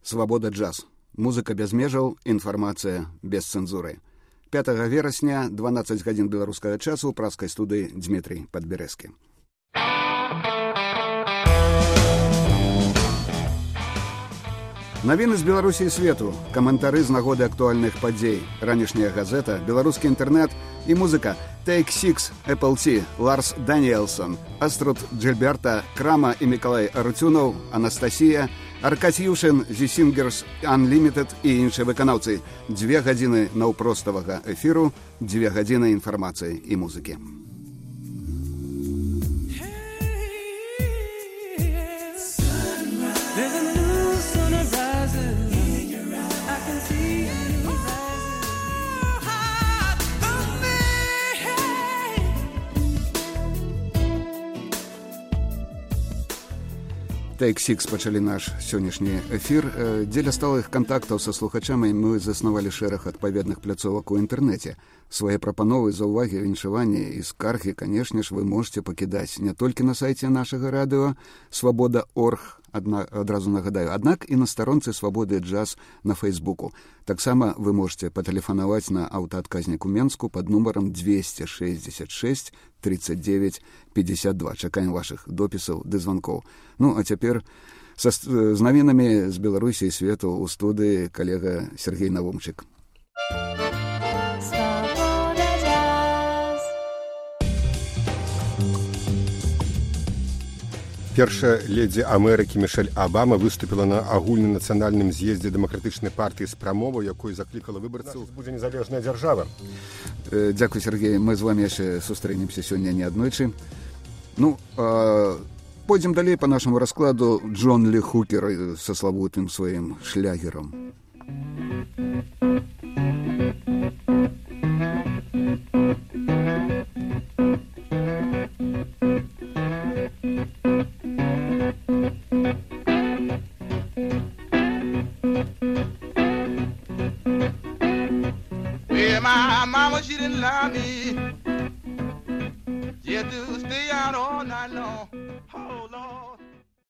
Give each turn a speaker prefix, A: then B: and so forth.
A: Свабода джаз. Музыка без межаў, інфармацыя без цэнзуры. 5 верасня, 12 гадзін беларускага часу, у праскай студыі Дмітрий Падбярэзкі. Навіны з Беларусі і свету, каментары з нагоды актуальных падзей, ранішняя газета, беларускі інтэрнэт і музыка Take Six, Apple T, Ларс Даніэлсон, Аструд Джильберта, Крама і Мікалай Арутюнов, Анастасія, Аркадій Юшин, The Singers Unlimited і іншыя выканаўцы. 2 гадзіны наўпроставага эфіру, 2 гадзіны інфармацыі і музыкі. Take Six пачалі наш сённяшні эфір. Дзеля сталых кантактаў са слухачамі мы заснавалі шэраг адпаведных пляцовак у інтэрнэце. Свае прапановы, заўвагі, віншаванні і скаргі, канешне ж, вы можете пакідаць не толькі на сайце нашага радыо «Свабода.орг», адразу нагадаю, аднак і на старонцы «Свабоды джаз» на Фейсбуку. Таксама вы можете патэлефанаваць на аўтаадказнік у Менску пад нумарам 266 39 52. Чакаем вашых допісаў ды званкоў. Ну, а цяпер з навінамі з Беларусі і свету ў студыі калега Сергей Навумчык.
B: Першая ледзі Амерыкі Мішэль Абама выступіла на агульнанацыянальным з'ездзе дэмакратычнай партыі з прамовай, якой заклікала выбарцаў «Будзе незалежная дзяржава».
A: Дзякуй, Сергей. Мы з вами яшчэ сустрэнемся сёння неаднойчы. Ну, пойдзем далей па нашаму раскладу. Джон Лі Хукер са славутым сваім шлягерам.
C: My mama, she didn't love me. She had to stay out all night long.